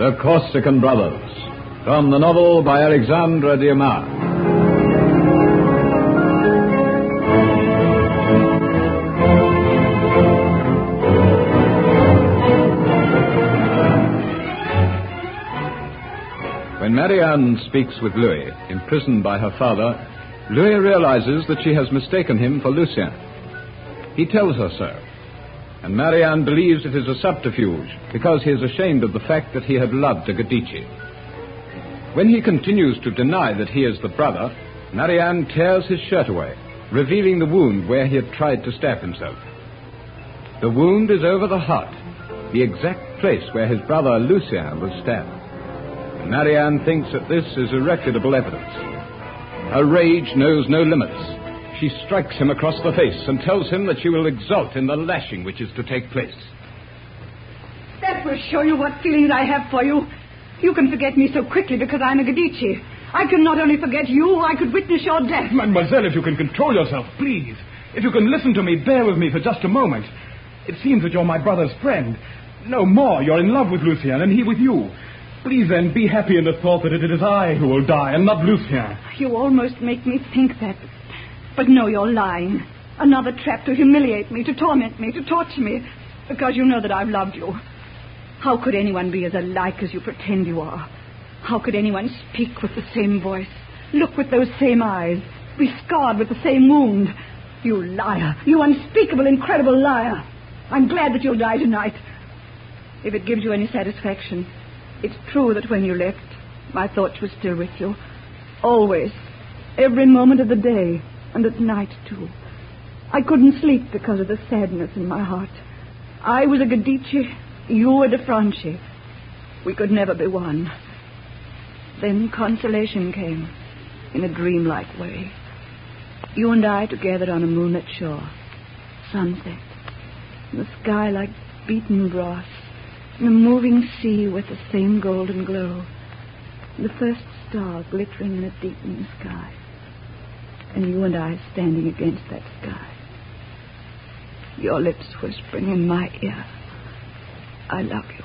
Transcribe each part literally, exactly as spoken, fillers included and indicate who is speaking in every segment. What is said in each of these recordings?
Speaker 1: The Corsican Brothers, from the novel by Alexandre Dumas. When Marianne speaks with Louis, imprisoned by her father, Louis realizes that she has mistaken him for Lucien. He tells her so, and Marianne believes it is a subterfuge because he is ashamed of the fact that he had loved a Gadici. When he continues to deny that he is the brother, Marianne tears his shirt away, revealing the wound where he had tried to stab himself. The wound is over the heart, the exact place where his brother Lucien was stabbed. Marianne thinks that this is irrefutable evidence. Her rage knows no limits. She strikes him across the face and tells him that she will exult in the lashing which is to take place.
Speaker 2: That will show you what feelings I have for you. You can forget me so quickly because I'm a Gadici. I can not only forget you, I could witness your death.
Speaker 3: Mademoiselle, if you can control yourself, please. If you can listen to me, bear with me for just a moment. It seems that you're my brother's friend. No more, you're in love with Lucien and he with you. Please, then, be happy in the thought that it is I who will die and not Lucien.
Speaker 2: You almost make me think that. But no, you're lying. Another trap to humiliate me, to torment me, to torture me, because you know that I've loved you. How could anyone be as alike as you pretend you are? How could anyone speak with the same voice, look with those same eyes, be scarred with the same wound? You liar, you unspeakable, incredible liar. I'm glad that you'll die tonight. If it gives you any satisfaction, it's true that when you left, my thoughts were still with you. Always. Every moment of the day. And at night, too. I couldn't sleep because of the sadness in my heart. I was a Gadici, you were de Franchi. We could never be one. Then consolation came, in a dreamlike way. You and I together on a moonlit shore. Sunset. The sky like beaten brass. And a moving sea with the same golden glow. The first star glittering in a deepening sky. And you and I standing against that sky. Your lips whispering in my ear, I love you.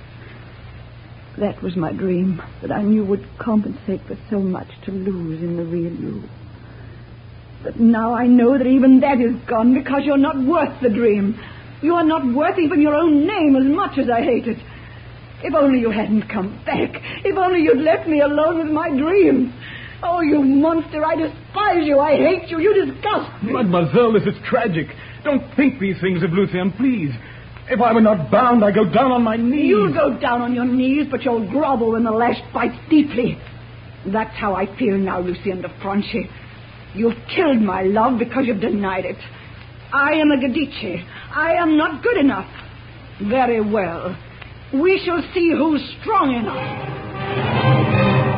Speaker 2: That was my dream, that I knew would compensate for so much to lose in the real you. But now I know that even that is gone because you're not worth the dream. You are not worth even your own name as much as I hate it. If only you hadn't come back. If only you'd left me alone with my dream. Oh, you monster, I despise you, I hate you, you disgust me.
Speaker 3: Mademoiselle, this is tragic. Don't think these things of Lucien, please. If I were not bound, I'd go down on my knees.
Speaker 2: You'll go down on your knees, but you'll grovel when the lash bites deeply. That's how I feel now, Lucien de Franchi. You've killed my love because you've denied it. I am a Gadici. I am not good enough. Very well. We shall see who's strong enough.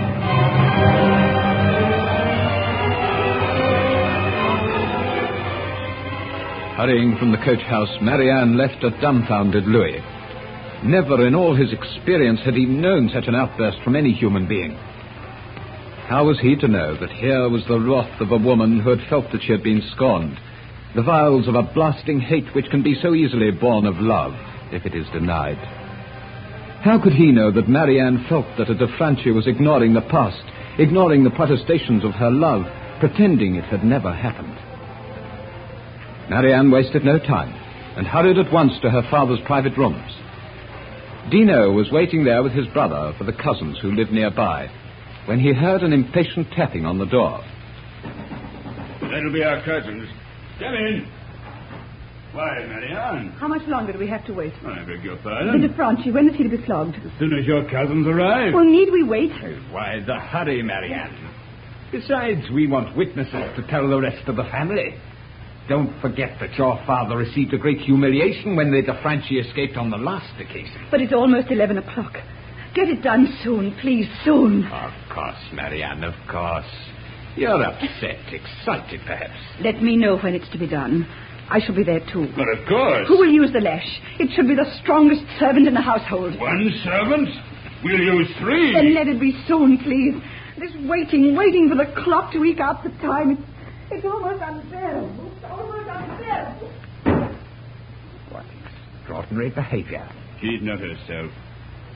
Speaker 1: Hurrying from the coach house, Marianne left a dumbfounded Louis. Never in all his experience had he known such an outburst from any human being. How was he to know that here was the wrath of a woman who had felt that she had been scorned, the vials of a blasting hate which can be so easily born of love if it is denied? How could he know that Marianne felt that a de Franchi was ignoring the past, ignoring the protestations of her love, pretending it had never happened? Marianne wasted no time and hurried at once to her father's private rooms. Dino was waiting there with his brother for the cousins who lived nearby when he heard an impatient tapping on the door.
Speaker 4: That'll be our cousins. Come in. Why, Marianne?
Speaker 2: How much longer do we have to wait?
Speaker 4: I beg your pardon?
Speaker 2: The de Franchi, when is he to be flogged?
Speaker 4: As soon as your cousins arrive.
Speaker 2: Well, need we wait?
Speaker 4: Why the hurry, Marianne? Besides, we want witnesses to tell the rest of the family. Don't forget that your father received a great humiliation when the de Franchi escaped on the last occasion.
Speaker 2: But it's almost eleven o'clock. Get it done soon, please, soon.
Speaker 4: Of course, Marianne, of course. You're upset, excited, perhaps.
Speaker 2: Let me know when it's to be done. I shall be there, too.
Speaker 4: But of course.
Speaker 2: Who will use the lash? It should be the strongest servant in the household.
Speaker 4: One servant? We'll use three.
Speaker 2: Then let it be soon, please. This waiting, waiting for the clock to eke out the time, it's, it's almost unbearable. Almost unbearable.
Speaker 4: What extraordinary behavior. She's not herself.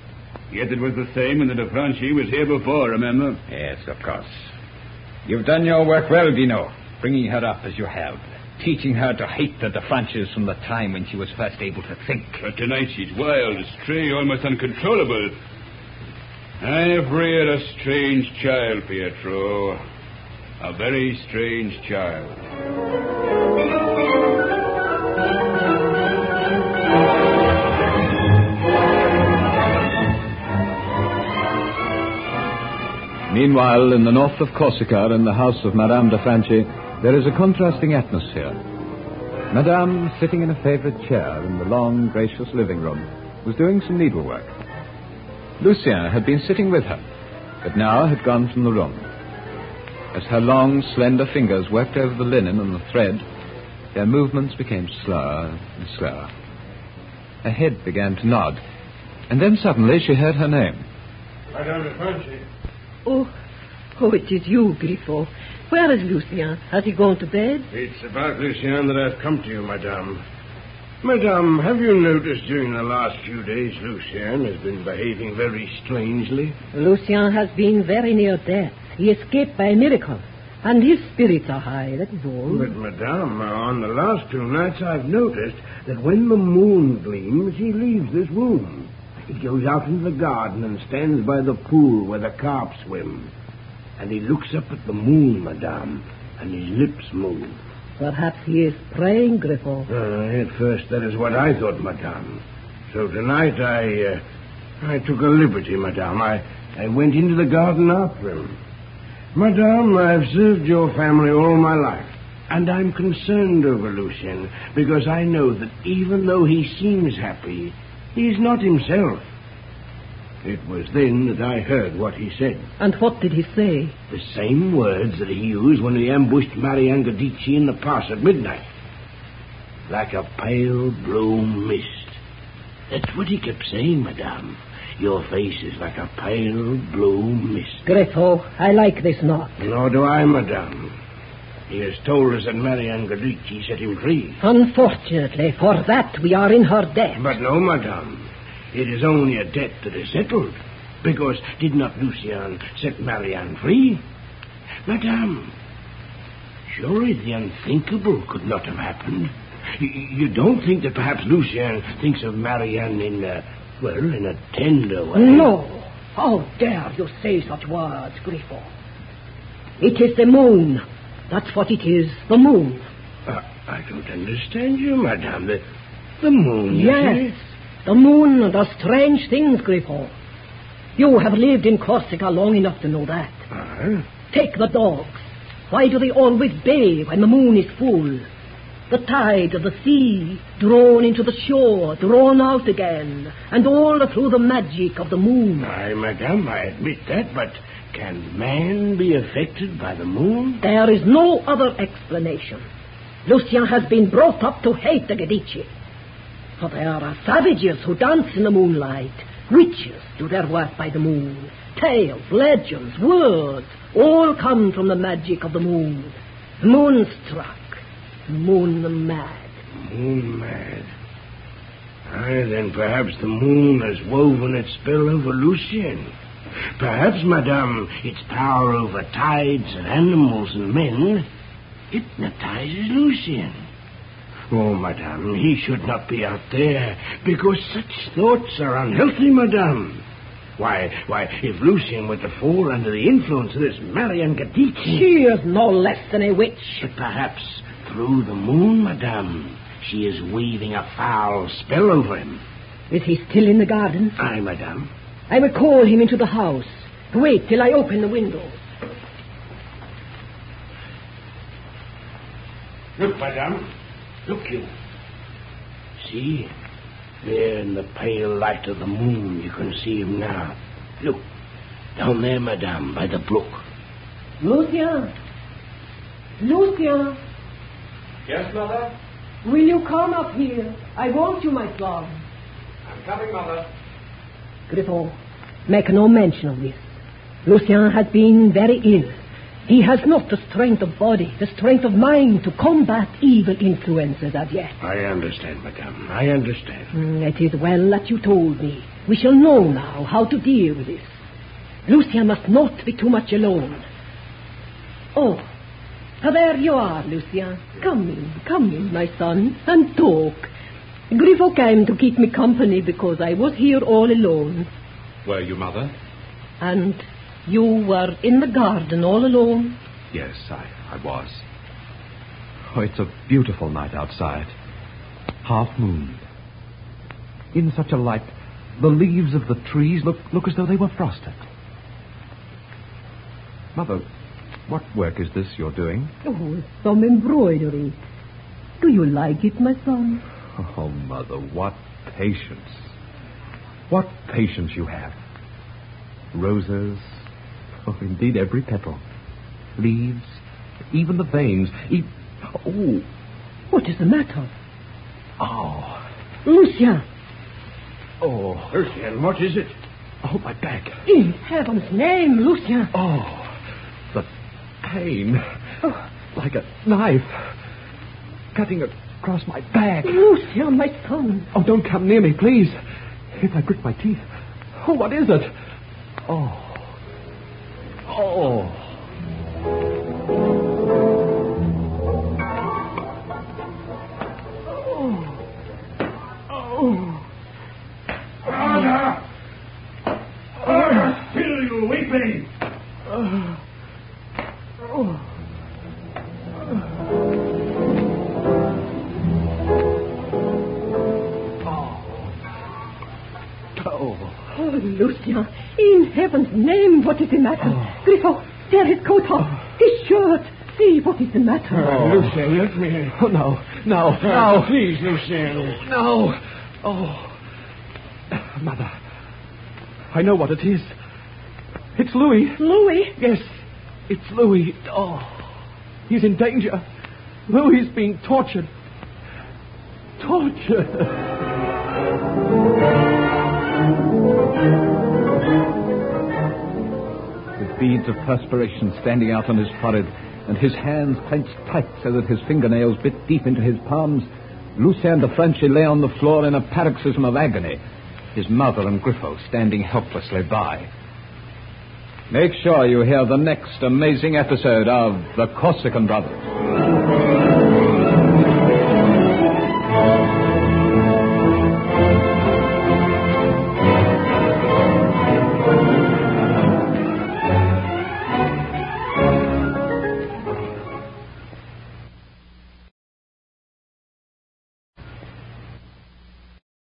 Speaker 5: Yet it was the same when the de Franchi was here before, remember?
Speaker 4: Yes, of course. You've done your work well, Dino, bringing her up as you have, teaching her to hate the de Franchis from the time when she was first able to think.
Speaker 5: But tonight she's wild, astray, almost uncontrollable. I've reared a strange child, Pietro. A very strange child.
Speaker 1: Meanwhile, in the north of Corsica, in the house of Madame de Franchi, there is a contrasting atmosphere. Madame, sitting in a favorite chair in the long, gracious living room, was doing some needlework. Lucien had been sitting with her, but now had gone from the room. As her long, slender fingers worked over the linen and the thread, their movements became slower and slower. Her head began to nod, and then suddenly she heard her name.
Speaker 6: Madame de Franchi.
Speaker 7: Oh, oh, it is you, Griffo. Where is Lucien? Has he gone to bed?
Speaker 6: It's about Lucien that I've come to you, Madame. Madame, have you noticed during the last few days Lucien has been behaving very strangely?
Speaker 7: Lucien has been very near death. He escaped by a miracle, and his spirits are high, that is all.
Speaker 6: But, Madame, on the last two nights I've noticed that when the moon gleams, he leaves this room. He goes out into the garden and stands by the pool where the carp swim. And he looks up at the moon, Madame, and his lips move.
Speaker 7: Perhaps he is praying, Griffo.
Speaker 6: Uh, at first, that is what I thought, Madame. So tonight I, uh, I took a liberty, Madame. I, I went into the garden after him. Madame, I've served your family all my life, and I'm concerned over Lucien because I know that even though he seems happy, he's not himself. It was then that I heard what he said.
Speaker 7: And what did he say?
Speaker 6: The same words that he used when he ambushed Marianne Gadici in the pass at midnight. Like a pale blue mist. That's what he kept saying, Madame. Your face is like a pale blue mist.
Speaker 7: Griffo, I like this not.
Speaker 6: Nor do I, Madame. He has told us that Marianne Gadici set him free.
Speaker 7: Unfortunately, for that we are in her debt.
Speaker 6: But no, Madame. It is only a debt that is settled. Because did not Lucien set Marianne free? Madame, surely the unthinkable could not have happened. You, you don't think that perhaps Lucien thinks of Marianne in a, well, in a tender way?
Speaker 7: No. How dare you say such words, Griffo? It is the moon. That's what it is, the moon.
Speaker 6: Uh, I don't understand you, Madame. The, the moon,
Speaker 7: yes. The moon does strange things, Griffo. You have lived in Corsica long enough to know that.
Speaker 6: Uh-huh.
Speaker 7: Take the dogs. Why do they always bay when the moon is full? The tide of the sea, drawn into the shore, drawn out again, and all through the magic of the moon.
Speaker 6: Aye, Madame, I admit that, but can man be affected by the moon?
Speaker 7: There is no other explanation. Lucien has been brought up to hate the Gadici. For there are savages who dance in the moonlight. Witches do their work by the moon. Tales, legends, words, all come from the magic of the moon. Moonstruck, moon mad.
Speaker 6: Moon mad. Aye, then perhaps the moon has woven its spell over Lucien. Perhaps, Madame, its power over tides and animals and men hypnotizes Lucien. Oh, Madame, he should not be out there, because such thoughts are unhealthy, Madame. Why, why, if Lucien were to fall under the influence of this Marianne Gadici...
Speaker 7: She is no less than a witch.
Speaker 6: But perhaps through the moon, Madame, she is weaving a foul spell over him.
Speaker 7: Is he still in the garden?
Speaker 6: Aye, Madame.
Speaker 7: I will call him into the house. Wait till I open the window.
Speaker 6: Look, Madame. Look, you. See? There in the pale light of the moon, you can see him now. Look. Down there, Madame, by the brook.
Speaker 7: Lucien. Lucien.
Speaker 3: Yes, Mother?
Speaker 7: Will you come up here? I want you, my son.
Speaker 3: I'm coming, Mother.
Speaker 7: Griffo, make no mention of this. Lucien has been very ill. He has not the strength of body, the strength of mind to combat evil influences as yet.
Speaker 6: I understand, Madame. I understand.
Speaker 7: Mm, it is well that you told me. We shall know now how to deal with this. Lucien must not be too much alone. Oh, there you are, Lucien. Come in, come in, my son, and talk. Griffo came to keep me company because I was here all alone.
Speaker 8: Were you, Mother?
Speaker 7: And you were in the garden all alone?
Speaker 8: Yes, I, I was. Oh, it's a beautiful night outside. Half moon. In such a light, the leaves of the trees look, look as though they were frosted. Mother, what work is this you're doing?
Speaker 7: Oh, some embroidery. Do you like it, my son?
Speaker 8: Oh, Mother, what patience. What patience you have. Roses. Oh, indeed, every petal. Leaves. Even the veins. E- oh.
Speaker 7: What is the matter?
Speaker 8: Oh.
Speaker 7: Lucien.
Speaker 8: Oh.
Speaker 6: Lucien, what is it?
Speaker 8: Oh, my back.
Speaker 7: In heaven's name, Lucien.
Speaker 8: Oh. The pain. Oh. Like a knife. Cutting across my back.
Speaker 7: Lucien, my son.
Speaker 8: Oh, don't come near me, please. If I grit my teeth. Oh, what is it? Oh. Oh.
Speaker 3: Oh. Anna! Why still you weeping? Uh, oh.
Speaker 7: Oh, Lucien, in heaven's name, what is the matter? Oh. Griffo, tear his coat off, oh. his shirt. See, what is the matter?
Speaker 6: Oh, Lucien, let me...
Speaker 8: Oh, no, no, no.
Speaker 6: Please, Lucien.
Speaker 8: No. Oh. Mother, I know what it is. It's Louis.
Speaker 7: Louis?
Speaker 8: Yes, it's Louis. Oh, he's in danger. Louis is being tortured. Tortured. With beads of perspiration standing out on his forehead and his hands clenched tight so that his fingernails bit deep into his palms, Lucien de Franchi lay on the floor in a paroxysm of agony, his mother and Griffo standing helplessly by. Make sure you hear the next amazing episode of The Corsican Brothers.